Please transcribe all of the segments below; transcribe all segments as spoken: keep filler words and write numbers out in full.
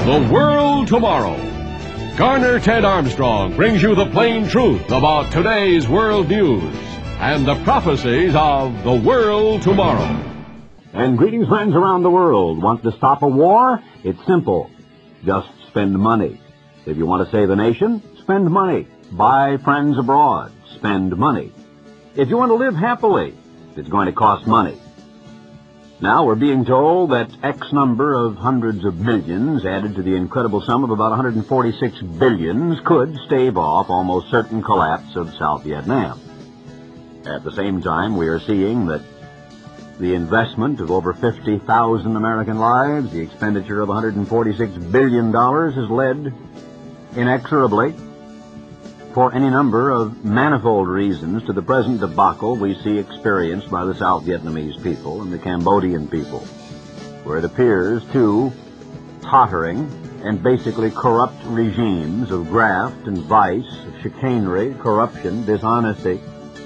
The World Tomorrow. Garner Ted Armstrong brings you the plain truth about today's world news and the prophecies of the world tomorrow. And greetings, friends around the world. Want to stop a war? It's simple. Just spend money. If you want to save a nation, spend money. Buy friends abroad. Spend money. If you want to live happily, it's going to cost money. Now we're being told that X number of hundreds of millions added to the incredible sum of about one hundred forty-six billions could stave off almost certain collapse of South Vietnam. At the same time, we are seeing that the investment of over fifty thousand American lives, the expenditure of one hundred forty-six billion dollars, has led inexorably, for any number of manifold reasons, to the present debacle we see experienced by the South Vietnamese people and the Cambodian people, where it appears two tottering and basically corrupt regimes of graft and vice, of chicanery, corruption, dishonesty,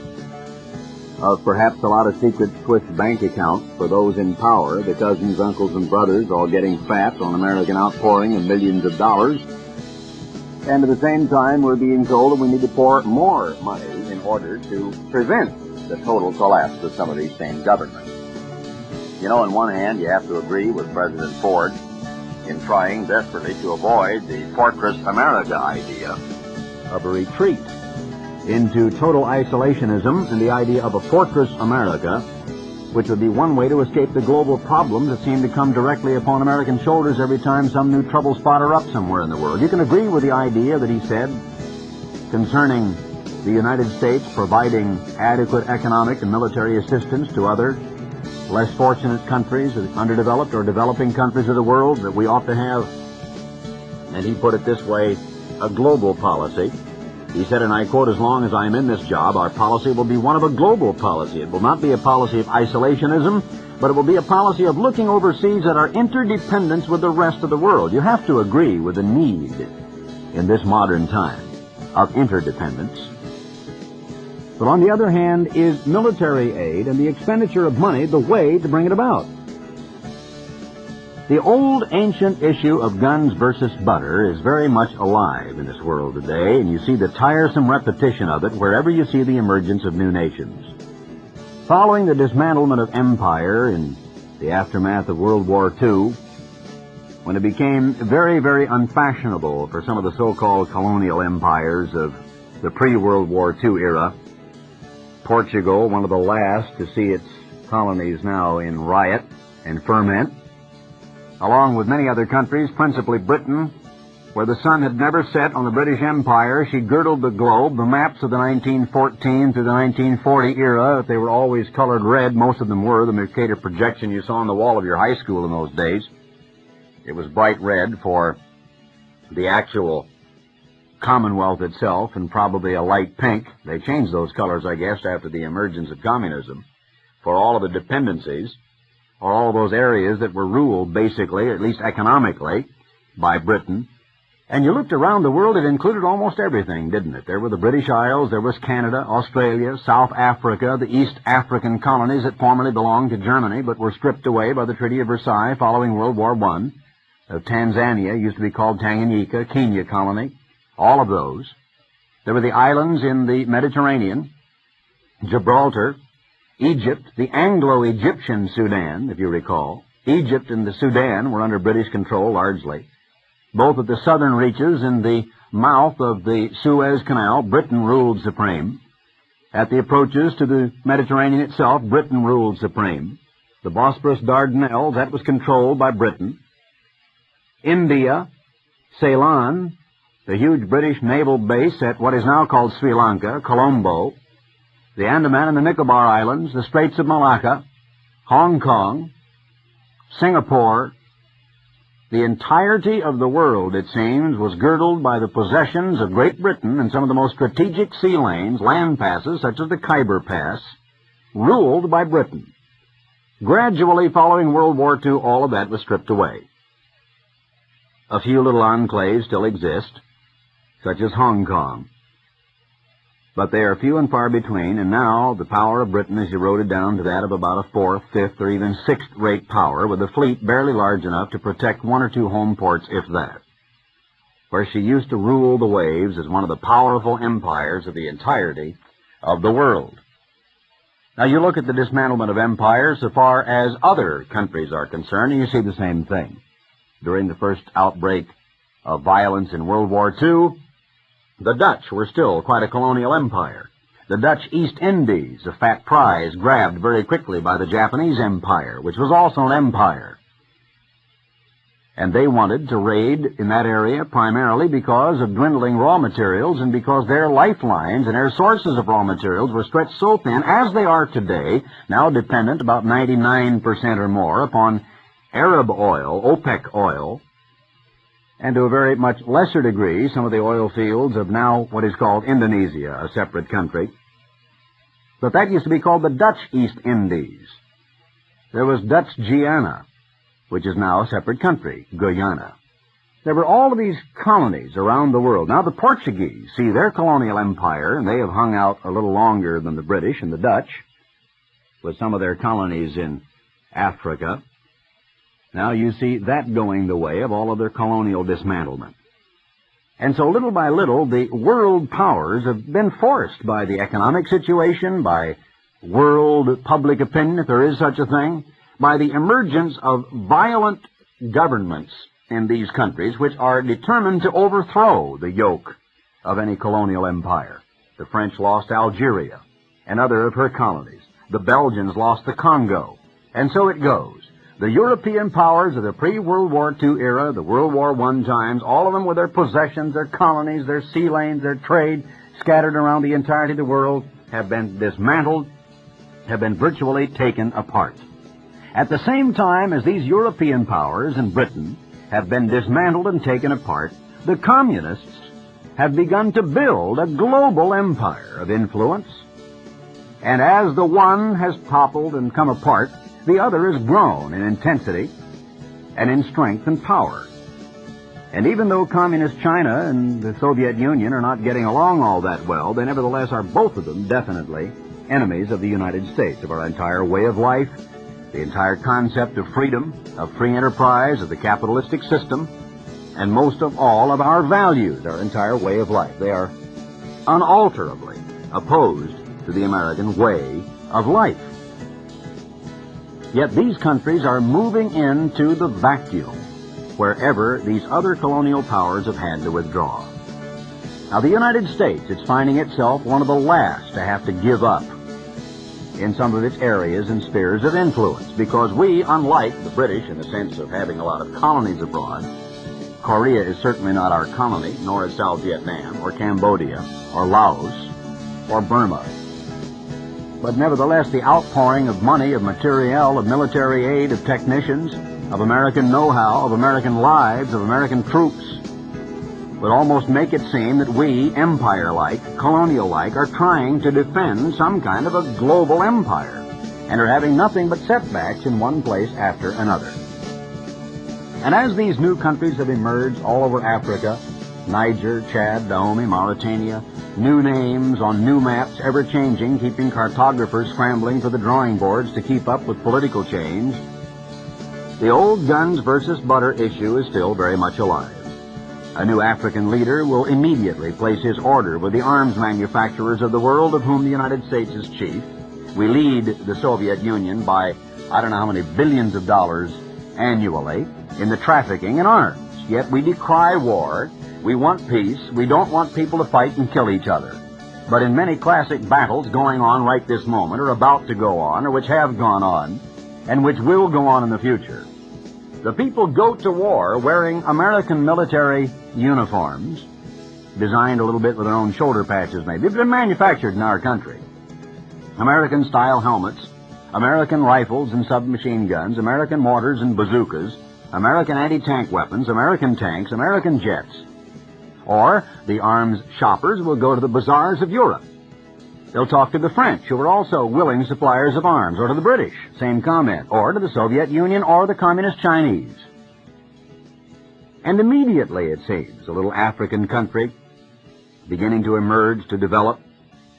of perhaps a lot of secret Swiss bank accounts for those in power, the cousins, uncles, and brothers all getting fat on American outpouring of millions of dollars. And at the same time, we're being told that we need to pour more money in order to prevent the total collapse of some of these same governments. You know, on one hand, you have to agree with President Ford in trying desperately to avoid the Fortress America idea of a retreat into total isolationism and the idea of a Fortress America, which would be one way to escape the global problems that seem to come directly upon American shoulders every time some new trouble spot are up somewhere in the world. You can agree with the idea that he said concerning the United States providing adequate economic and military assistance to other less fortunate countries, underdeveloped or developing countries of the world, that we ought to have, and he put it this way, a global policy. He said, and I quote, "As long as I'm in this job, our policy will be one of a global policy. It will not be a policy of isolationism, but it will be a policy of looking overseas at our interdependence with the rest of the world." You have to agree with the need in this modern time of interdependence. But on the other hand, is military aid and the expenditure of money the way to bring it about? The old ancient issue of guns versus butter is very much alive in this world today, and you see the tiresome repetition of it wherever you see the emergence of new nations. Following the dismantlement of empire in the aftermath of World War Two, when it became very, very unfashionable for some of the so-called colonial empires of the pre-World War Two era, Portugal, one of the last to see its colonies now in riot and ferment, along with many other countries, principally Britain, where the sun had never set on the British Empire. She girdled the globe. The maps of the nineteen fourteen through the nineteen forty era, if they were always colored red, most of them were, the Mercator projection you saw on the wall of your high school in those days, it was bright red for the actual Commonwealth itself, and probably a light pink. They changed those colors, I guess, after the emergence of communism, for all of the dependencies, or all those areas that were ruled, basically, at least economically, by Britain. And you looked around the world, it included almost everything, didn't it? There were the British Isles, there was Canada, Australia, South Africa, the East African colonies that formerly belonged to Germany, but were stripped away by the Treaty of Versailles following World War One. Uh, Tanzania used to be called Tanganyika, Kenya colony, all of those. There were the islands in the Mediterranean, Gibraltar, Egypt, the Anglo-Egyptian Sudan, if you recall. Egypt and the Sudan were under British control largely. Both at the southern reaches in the mouth of the Suez Canal, Britain ruled supreme. At the approaches to the Mediterranean itself, Britain ruled supreme. The Bosporus Dardanelles, that was controlled by Britain. India, Ceylon, the huge British naval base at what is now called Sri Lanka, Colombo, the Andaman and the Nicobar Islands, the Straits of Malacca, Hong Kong, Singapore. The entirety of the world, it seems, was girdled by the possessions of Great Britain and some of the most strategic sea lanes, land passes, such as the Khyber Pass, ruled by Britain. Gradually, following World War Two, all of that was stripped away. A few little enclaves still exist, such as Hong Kong. But they are few and far between, and now the power of Britain is eroded down to that of about a fourth, fifth, or even sixth-rate power, with a fleet barely large enough to protect one or two home ports, if that. Where she used to rule the waves as one of the powerful empires of the entirety of the world. Now you look at the dismantlement of empires so far as other countries are concerned, and you see the same thing. During the first outbreak of violence in World War Two, the Dutch were still quite a colonial empire. The Dutch East Indies, a fat prize grabbed very quickly by the Japanese Empire, which was also an empire. And they wanted to raid in that area primarily because of dwindling raw materials and because their lifelines and their sources of raw materials were stretched so thin, as they are today, now dependent about ninety-nine percent or more upon Arab oil, OPEC oil, and to a very much lesser degree, some of the oil fields of now what is called Indonesia, a separate country. But that used to be called the Dutch East Indies. There was Dutch Guiana, which is now a separate country, Guyana. There were all of these colonies around the world. Now the Portuguese see their colonial empire, and they have hung out a little longer than the British and the Dutch, with some of their colonies in Africa. Now you see that going the way of all of their colonial dismantlement. And so little by little, the world powers have been forced by the economic situation, by world public opinion, if there is such a thing, by the emergence of violent governments in these countries which are determined to overthrow the yoke of any colonial empire. The French lost Algeria and other of her colonies. The Belgians lost the Congo. And so it goes. The European powers of the pre-World War Two era, the World War One times, all of them with their possessions, their colonies, their sea lanes, their trade, scattered around the entirety of the world, have been dismantled, have been virtually taken apart. At the same time as these European powers and Britain have been dismantled and taken apart, the communists have begun to build a global empire of influence. And as the one has toppled and come apart, the other has grown in intensity and in strength and power. And even though Communist China and the Soviet Union are not getting along all that well, they nevertheless are both of them definitely enemies of the United States, of our entire way of life, the entire concept of freedom, of free enterprise, of the capitalistic system, and most of all of our values, our entire way of life. They are unalterably opposed to the American way of life. Yet these countries are moving into the vacuum wherever these other colonial powers have had to withdraw. Now, the United States is finding itself one of the last to have to give up in some of its areas and spheres of influence, because we, unlike the British in the sense of having a lot of colonies abroad, Korea is certainly not our colony, nor is South Vietnam, or Cambodia, or Laos, or Burma. But nevertheless, the outpouring of money, of materiel, of military aid, of technicians, of American know-how, of American lives, of American troops, would almost make it seem that we, empire-like, colonial-like, are trying to defend some kind of a global empire, and are having nothing but setbacks in one place after another. And as these new countries have emerged all over Africa, Niger, Chad, Dahomey, Mauritania, new names on new maps, ever-changing, keeping cartographers scrambling for the drawing boards to keep up with political change, the old guns versus butter issue is still very much alive. A new African leader will immediately place his order with the arms manufacturers of the world, of whom the United States is chief. We lead the Soviet Union by I don't know how many billions of dollars annually in the trafficking in arms. Yet we decry war. We want peace. We don't want people to fight and kill each other. But in many classic battles going on right this moment, or about to go on, or which have gone on, and which will go on in the future, the people go to war wearing American military uniforms, designed a little bit with their own shoulder patches maybe. They've been manufactured in our country. American-style helmets, American rifles and submachine guns, American mortars and bazookas, American anti-tank weapons, American tanks, American jets. Or the arms shoppers will go to the bazaars of Europe. They'll talk to the French, who are also willing suppliers of arms, or to the British, same comment, or to the Soviet Union or the Communist Chinese. And immediately, it seems, a little African country beginning to emerge, to develop,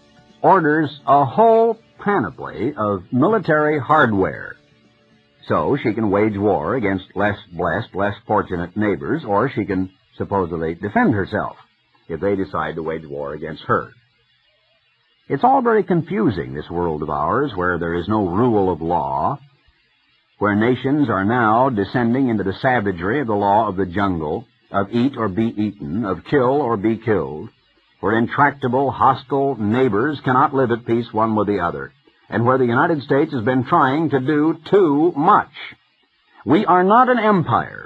orders a whole panoply of military hardware. So she can wage war against less blessed, less fortunate neighbors, or she can supposedly defend herself if they decide to wage war against her. It's all very confusing, this world of ours, where there is no rule of law, where nations are now descending into the savagery of the law of the jungle, of eat or be eaten, of kill or be killed, where intractable, hostile neighbors cannot live at peace one with the other, and where the United States has been trying to do too much. We are not an empire.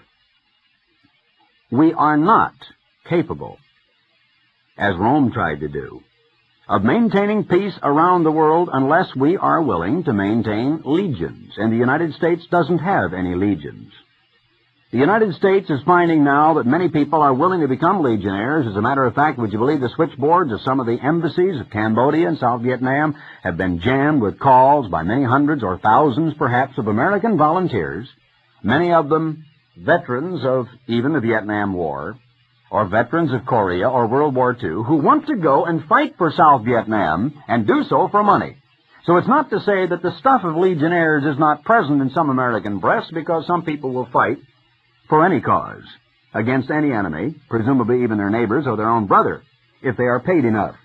We are not capable, as Rome tried to do, of maintaining peace around the world unless we are willing to maintain legions, and the United States doesn't have any legions. The United States is finding now that many people are willing to become legionnaires. As a matter of fact, would you believe the switchboards of some of the embassies of Cambodia and South Vietnam have been jammed with calls by many hundreds or thousands, perhaps, of American volunteers, many of them veterans of even the Vietnam War, or veterans of Korea or World War Two, who want to go and fight for South Vietnam and do so for money. So it's not to say that the stuff of legionnaires is not present in some American breasts, because some people will fight for any cause, against any enemy, presumably even their neighbors or their own brother, if they are paid enough.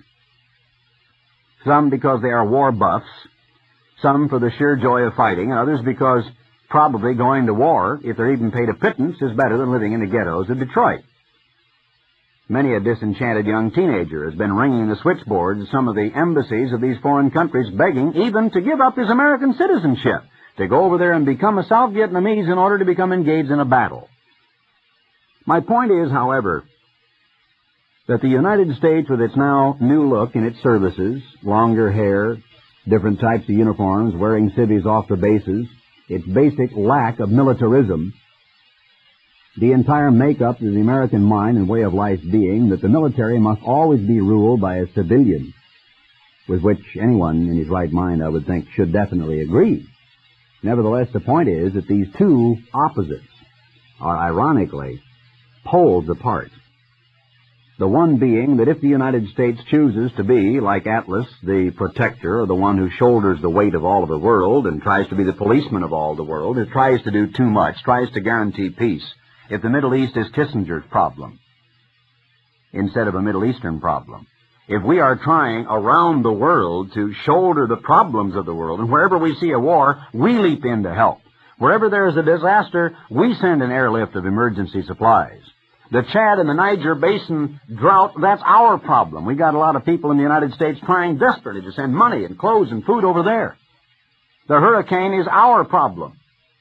Some because they are war buffs, some for the sheer joy of fighting, and others because probably going to war, if they're even paid a pittance, is better than living in the ghettos of Detroit. Many a disenchanted young teenager has been ringing the switchboards of some of the embassies of these foreign countries, begging even to give up his American citizenship, to go over there and become a South Vietnamese in order to become engaged in a battle. My point is, however, that the United States, with its now new look in its services, longer hair, different types of uniforms, wearing civvies off the bases, its basic lack of militarism, the entire makeup of the American mind and way of life being that the military must always be ruled by a civilian, with which anyone in his right mind, I would think, should definitely agree. Nevertheless, the point is that these two opposites are, ironically, poles apart. The one being that if the United States chooses to be, like Atlas, the protector, or the one who shoulders the weight of all of the world and tries to be the policeman of all the world, who tries to do too much, tries to guarantee peace, if the Middle East is Kissinger's problem instead of a Middle Eastern problem, if we are trying around the world to shoulder the problems of the world, and wherever we see a war, we leap in to help. Wherever there is a disaster, we send an airlift of emergency supplies. The Chad and the Niger Basin drought, that's our problem. We got a lot of people in the United States trying desperately to send money and clothes and food over there. The hurricane is our problem.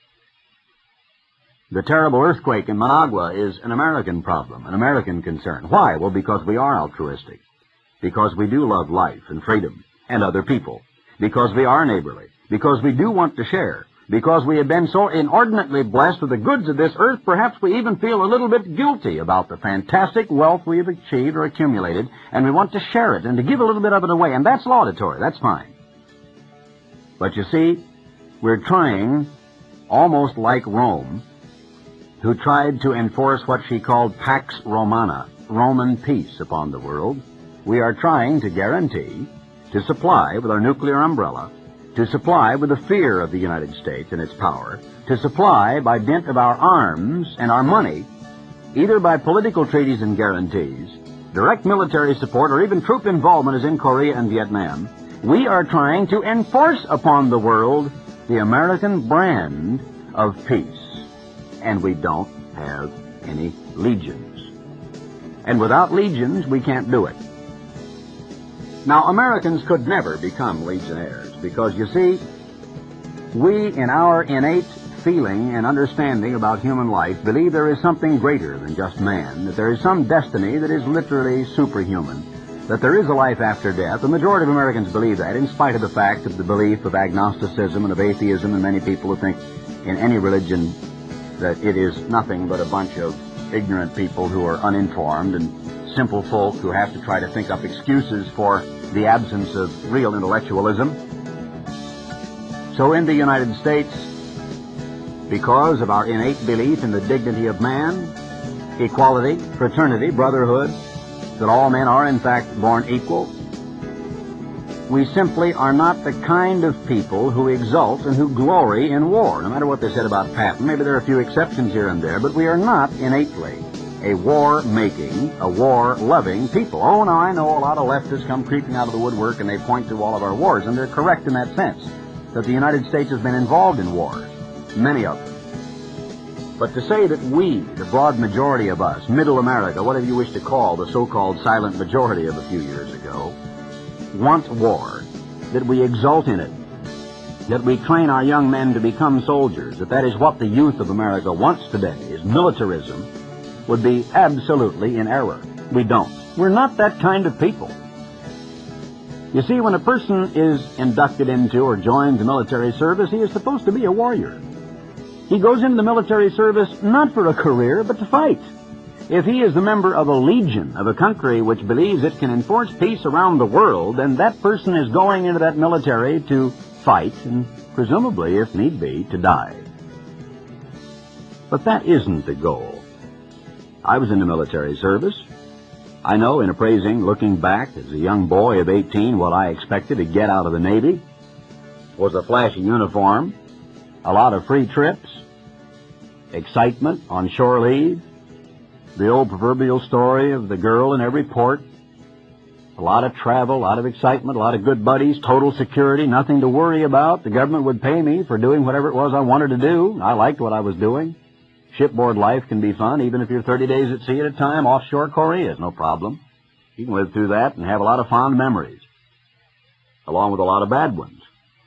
The terrible earthquake in Managua is an American problem, an American concern. Why? Well, because we are altruistic. Because we do love life and freedom and other people. Because we are neighborly. Because we do want to share. Because we have been so inordinately blessed with the goods of this earth, perhaps we even feel a little bit guilty about the fantastic wealth we have achieved or accumulated, and we want to share it and to give a little bit of it away, and that's laudatory, that's fine. But you see, we're trying, almost like Rome, who tried to enforce what she called Pax Romana, Roman peace upon the world. We are trying to guarantee, to supply with our nuclear umbrella, to supply with the fear of the United States and its power, to supply by dint of our arms and our money, either by political treaties and guarantees, direct military support, or even troop involvement as in Korea and Vietnam. We are trying to enforce upon the world the American brand of peace. And we don't have any legions. And without legions, we can't do it. Now, Americans could never become legionnaires because, you see, we, in our innate feeling and understanding about human life, believe there is something greater than just man, that there is some destiny that is literally superhuman, that there is a life after death. The majority of Americans believe that, in spite of the fact of the belief of agnosticism and of atheism, and many people who think in any religion that it is nothing but a bunch of ignorant people who are uninformed and simple folk who have to try to think up excuses for the absence of real intellectualism. So in the United States, because of our innate belief in the dignity of man, equality, fraternity, brotherhood, that all men are in fact born equal, We simply are not the kind of people who exult and who glory in war. No matter what they said about Patton, maybe there are a few exceptions here and there, but we are not innately a war-making, a war-loving people. Oh, now I know a lot of leftists come creeping out of the woodwork and they point to all of our wars, and they're correct in that sense, that the United States has been involved in wars, many of them. But to say that we, the broad majority of us, middle America, whatever you wish to call the so-called silent majority of a few years ago, want war, that we exult in it, that we train our young men to become soldiers, that that is what the youth of America wants today, is militarism, would be absolutely in error. We don't. We're not that kind of people. You see, when a person is inducted into or joins the military service, he is supposed to be a warrior. He goes into the military service not for a career, but to fight. If he is a member of a legion of a country which believes it can enforce peace around the world, then that person is going into that military to fight and presumably, if need be, to die. But that isn't the goal. I was in the military service. I know, in appraising, looking back as a young boy of eighteen, what I expected to get out of the Navy was a flashy uniform, a lot of free trips, excitement on shore leave, the old proverbial story of the girl in every port, a lot of travel, a lot of excitement, a lot of good buddies, total security, nothing to worry about. The government would pay me for doing whatever it was I wanted to do. I liked what I was doing. Shipboard life can be fun, even if you're thirty days at sea at a time. Offshore Korea is no problem. You can live through that and have a lot of fond memories, along with a lot of bad ones.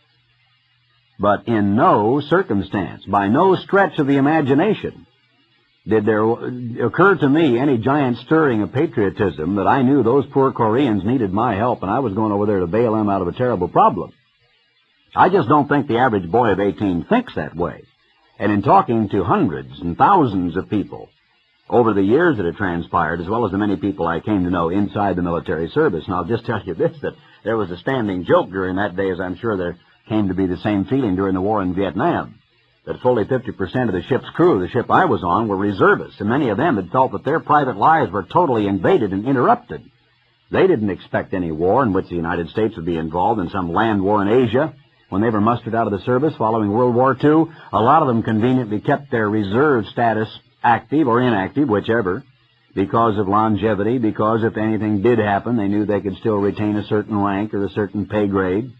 But in no circumstance, by no stretch of the imagination, did there occur to me any giant stirring of patriotism that I knew those poor Koreans needed my help and I was going over there to bail them out of a terrible problem. I just don't think the average boy of eighteen thinks that way. And in talking to hundreds and thousands of people over the years that had transpired, as well as the many people I came to know inside the military service, and I'll just tell you this, that there was a standing joke during that day, as I'm sure there came to be the same feeling during the war in Vietnam, that fully fifty percent of the ship's crew, the ship I was on, were reservists, and many of them had felt that their private lives were totally invaded and interrupted. They didn't expect any war in which the United States would be involved in some land war in Asia. When they were mustered out of the service following World War Two, a lot of them conveniently kept their reserve status active or inactive, whichever, because of longevity, because if anything did happen, they knew they could still retain a certain rank or a certain pay grade.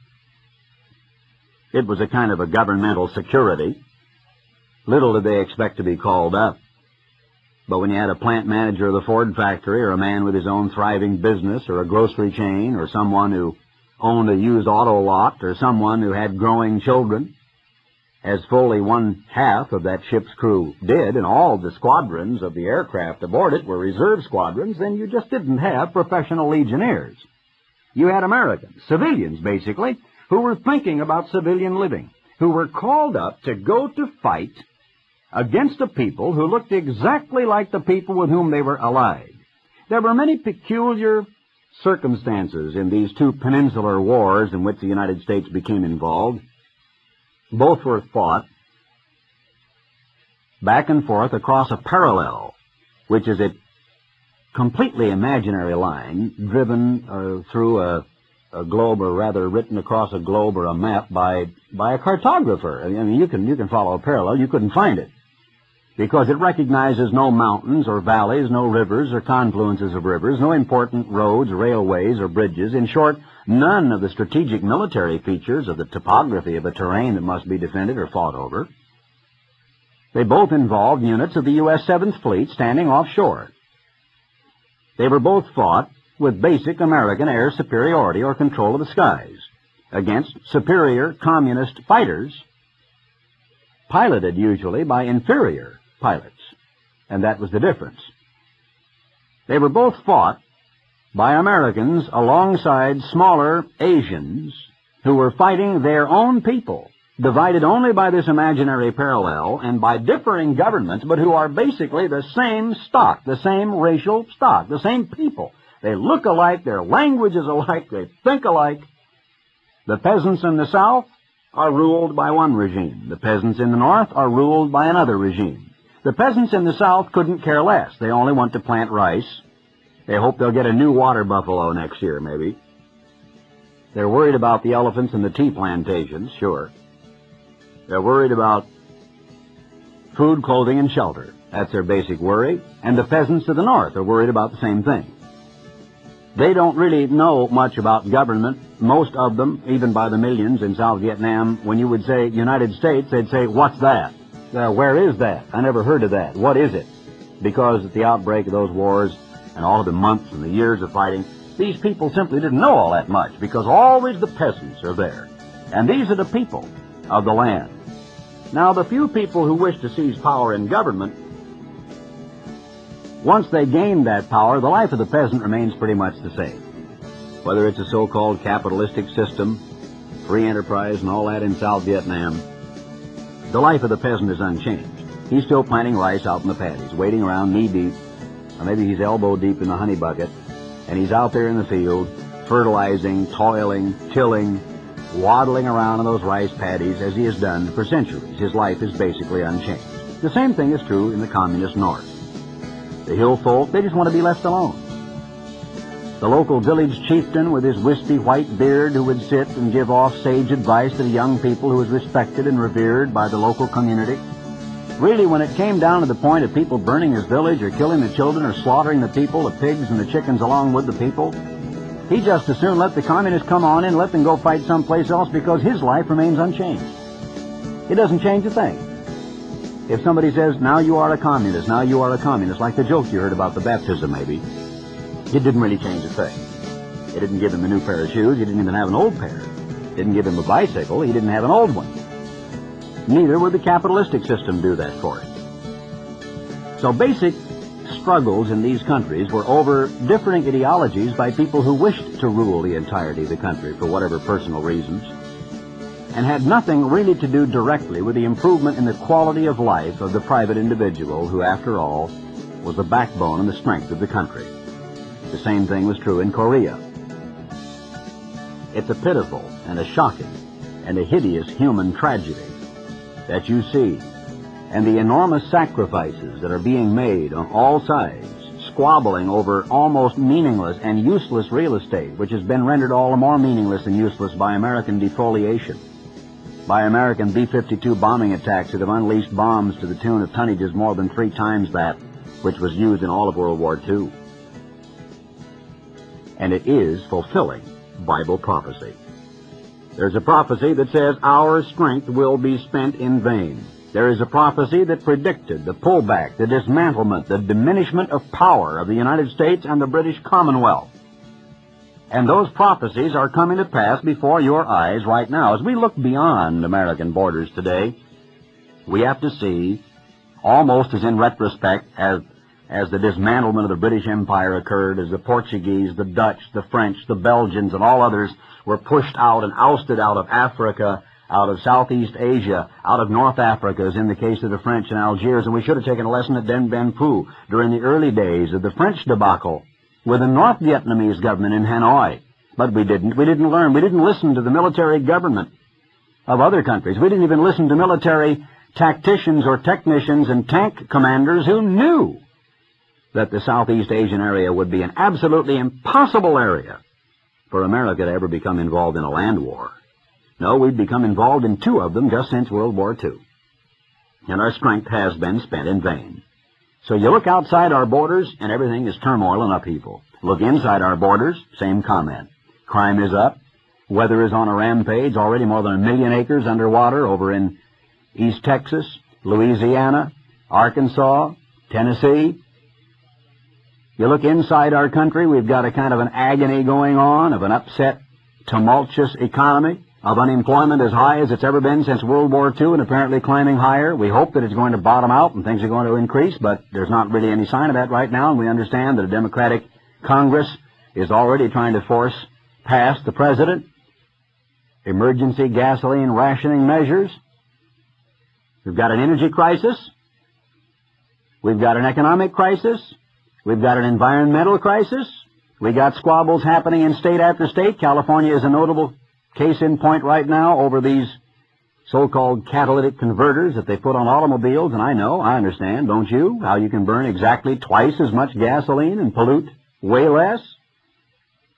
It was a kind of a governmental security. Little did they expect to be called up. But when you had a plant manager of the Ford factory, or a man with his own thriving business, or a grocery chain, or someone who owned a used auto lot, or someone who had growing children, as fully one half of that ship's crew did, and all the squadrons of the aircraft aboard it were reserve squadrons, then you just didn't have professional legionnaires. You had Americans, civilians basically, who were thinking about civilian living, who were called up to go to fight against a people who looked exactly like the people with whom they were allied. There were many peculiar circumstances in these two peninsular wars in which the United States became involved. Both were fought back and forth across a parallel, which is a completely imaginary line driven uh, through a, a globe, or rather written across a globe or a map by by a cartographer. I mean, you can you can follow a parallel. You couldn't find it, because it recognizes no mountains or valleys, no rivers or confluences of rivers, no important roads, railways, or bridges. In short, none of the strategic military features of the topography of a terrain that must be defended or fought over. They both involved units of the U S seventh Fleet standing offshore. They were both fought with basic American air superiority or control of the skies against superior communist fighters, piloted usually by inferior pilots, and that was the difference. They were both fought by Americans alongside smaller Asians who were fighting their own people, divided only by this imaginary parallel and by differing governments, but who are basically the same stock, the same racial stock, the same people. They look alike, their language is alike, they think alike. The peasants in the South are ruled by one regime. The peasants in the North are ruled by another regime. The peasants in the South couldn't care less. They only want to plant rice. They hope they'll get a new water buffalo next year, maybe. They're worried about the elephants and the tea plantations, sure. They're worried about food, clothing, and shelter. That's their basic worry. And the peasants to the north are worried about the same thing. They don't really know much about government. Most of them, even by the millions in South Vietnam, when you would say United States, they'd say, what's that? Uh, where is that? I never heard of that. What is it? Because at the outbreak of those wars and all of the months and the years of fighting, these people simply didn't know all that much, because always the peasants are there. And these are the people of the land. Now, the few people who wish to seize power in government, once they gain that power, the life of the peasant remains pretty much the same. Whether it's a so-called capitalistic system, free enterprise, and all that in South Vietnam, the life of the peasant is unchanged. He's still planting rice out in the paddies, wading around knee-deep, or maybe he's elbow-deep in the honey bucket, and he's out there in the field, fertilizing, toiling, tilling, waddling around in those rice paddies as he has done for centuries. His life is basically unchanged. The same thing is true in the communist north. The hill folk, they just want to be left alone. The local village chieftain with his wispy white beard who would sit and give off sage advice to the young people who was respected and revered by the local community. Really, when it came down to the point of people burning his village or killing the children or slaughtering the people, the pigs and the chickens along with the people, he just as soon let the communists come on in and let them go fight someplace else, because his life remains unchanged. It doesn't change a thing. If somebody says, now you are a communist, now you are a communist, like the joke you heard about the baptism maybe, it didn't really change a thing. It didn't give him a new pair of shoes. He didn't even have an old pair. It didn't give him a bicycle. He didn't have an old one. Neither would the capitalistic system do that for him. So basic struggles in these countries were over differing ideologies by people who wished to rule the entirety of the country for whatever personal reasons, and had nothing really to do directly with the improvement in the quality of life of the private individual who, after all, was the backbone and the strength of the country. The same thing was true in Korea. It's a pitiful and a shocking and a hideous human tragedy that you see, and the enormous sacrifices that are being made on all sides, squabbling over almost meaningless and useless real estate, which has been rendered all the more meaningless and useless by American defoliation, by American B fifty-two bombing attacks that have unleashed bombs to the tune of tonnages more than three times that which was used in all of World War Two. And it is fulfilling Bible prophecy. There's a prophecy that says our strength will be spent in vain. There is a prophecy that predicted the pullback, the dismantlement, the diminishment of power of the United States and the British Commonwealth. And those prophecies are coming to pass before your eyes right now. As we look beyond American borders today, we have to see, almost as in retrospect, as as the dismantlement of the British Empire occurred, as the Portuguese, the Dutch, the French, the Belgians, and all others were pushed out and ousted out of Africa, out of Southeast Asia, out of North Africa, as in the case of the French in Algiers. And we should have taken a lesson at Dien Bien Phu during the early days of the French debacle with the North Vietnamese government in Hanoi. But we didn't. We didn't learn. We didn't listen to the military government of other countries. We didn't even listen to military tacticians or technicians and tank commanders who knew that the Southeast Asian area would be an absolutely impossible area for America to ever become involved in a land war. No, we've become involved in two of them just since World War Two. And our strength has been spent in vain. So you look outside our borders, and everything is turmoil and upheaval. Look inside our borders, same comment. Crime is up. Weather is on a rampage. Already more than a million acres underwater over in East Texas, Louisiana, Arkansas, Tennessee. You look inside our country, we've got a kind of an agony going on of an upset, tumultuous economy, of unemployment as high as it's ever been since World War Two and apparently climbing higher. We hope that it's going to bottom out and things are going to increase, but there's not really any sign of that right now, and we understand that a Democratic Congress is already trying to force past the President emergency gasoline rationing measures. We've got an energy crisis. We've got an economic crisis. We've got an environmental crisis. We've got squabbles happening in state after state. California is a notable case in point right now over these so-called catalytic converters that they put on automobiles. And I know, I understand, don't you, how you can burn exactly twice as much gasoline and pollute way less?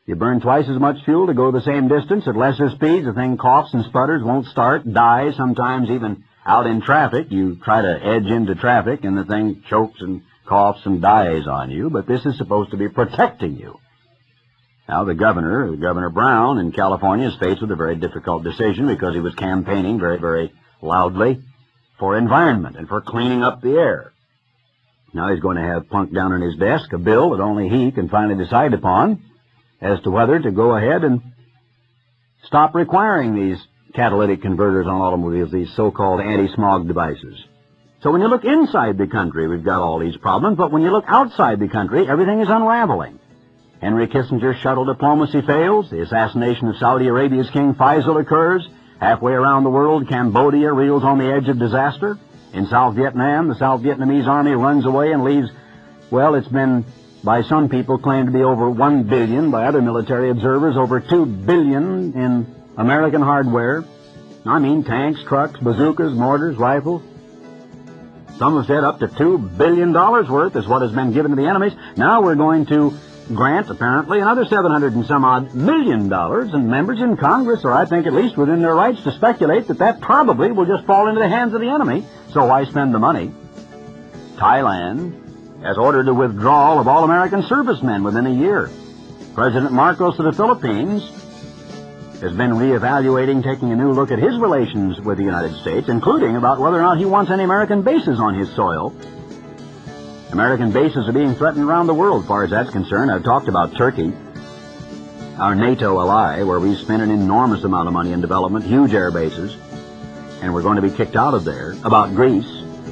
You burn twice as much fuel to go the same distance at lesser speeds. The thing coughs and sputters, won't start, dies, sometimes even out in traffic. You try to edge into traffic, and the thing chokes and coughs and dies on you. But this is supposed to be protecting you. Now, the governor, Governor Brown in California, is faced with a very difficult decision because he was campaigning very, very loudly for environment and for cleaning up the air. Now he's going to have plunked down on his desk a bill that only he can finally decide upon as to whether to go ahead and stop requiring these catalytic converters on automobiles, these so-called anti-smog devices. So when you look inside the country, we've got all these problems, but when you look outside the country, everything is unraveling. Henry Kissinger's shuttle diplomacy fails. The assassination of Saudi Arabia's King Faisal occurs. Halfway around the world, Cambodia reels on the edge of disaster. In South Vietnam, the South Vietnamese army runs away and leaves, well, it's been by some people claimed to be over one billion, by other military observers over two billion in American hardware. I mean tanks, trucks, bazookas, mortars, rifles. Some have said up to two billion dollars worth is what has been given to the enemies. Now we're going to grant, apparently, another seven hundred and some odd million dollars, and members in Congress are, I think, at least within their rights to speculate that that probably will just fall into the hands of the enemy. So why spend the money? Thailand has ordered the withdrawal of all American servicemen within a year. President Marcos of the Philippines has been reevaluating, taking a new look at his relations with the United States, including about whether or not he wants any American bases on his soil. American bases are being threatened around the world, as far as that's concerned. I've talked about Turkey, our NATO ally, where we spent an enormous amount of money in development, huge air bases, and we're going to be kicked out of there. About Greece.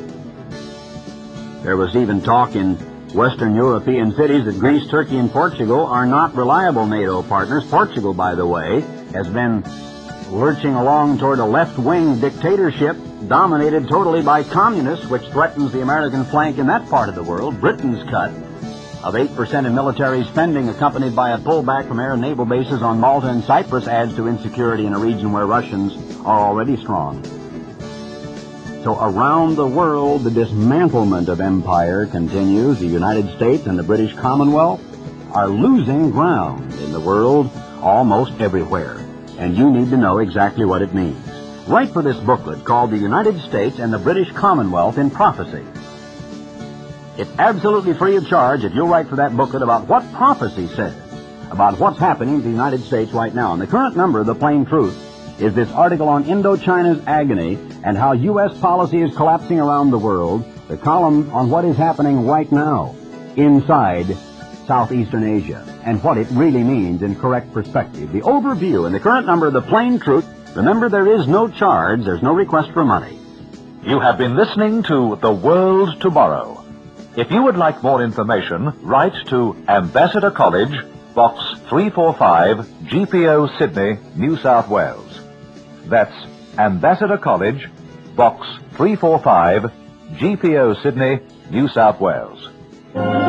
There was even talk in Western European cities that Greece, Turkey, and Portugal are not reliable NATO partners. Portugal, by the way, has been lurching along toward a left-wing dictatorship dominated totally by communists, which threatens the American flank in that part of the world. Britain's cut of eight percent in military spending, accompanied by a pullback from air and naval bases on Malta and Cyprus, adds to insecurity in a region where Russians are already strong. So around the world, the dismantlement of empire continues. The United States and the British Commonwealth are losing ground in the world almost everywhere. And you need to know exactly what it means. Write for this booklet called The United States and the British Commonwealth in Prophecy. It's absolutely free of charge if you'll write for that booklet about what prophecy says about what's happening to the United States right now. And the current number of The Plain Truth is this article on Indochina's agony and how U S policy is collapsing around the world, the column on what is happening right now inside Southeastern Asia and what it really means in correct perspective. The overview in the current number of The Plain Truth. Remember, there is no charge, there's no request for money. You have been listening to The World Tomorrow. If you would like more information, write to Ambassador College, Box three forty-five, G P O, Sydney, New South Wales. That's Ambassador College, Box three forty-five, G P O, Sydney, New South Wales.